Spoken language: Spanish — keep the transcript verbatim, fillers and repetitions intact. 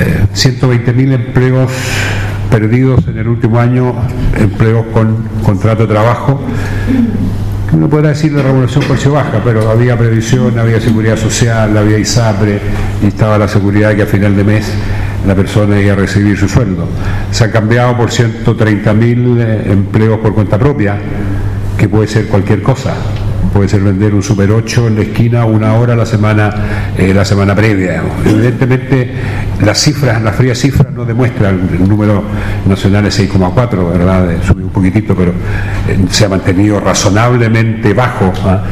eh, ciento veinte mil empleos perdidos en el último año, empleos con contrato de trabajo. Uno podrá decir la revolución por si baja, pero había previsión, había seguridad social, había ISAPRE y estaba la seguridad de que a final de mes la persona iba a recibir su sueldo. Se han cambiado por ciento treinta mil eh, empleos por cuenta propia, que puede ser cualquier cosa. Puede ser vender un Super ocho en la esquina una hora la semana eh, la semana previa, digamos. Evidentemente las cifras, las frías cifras no demuestran, el número nacional es seis coma cuatro, ¿verdad? Subió un poquitito, pero eh, se ha mantenido razonablemente bajo, ¿eh?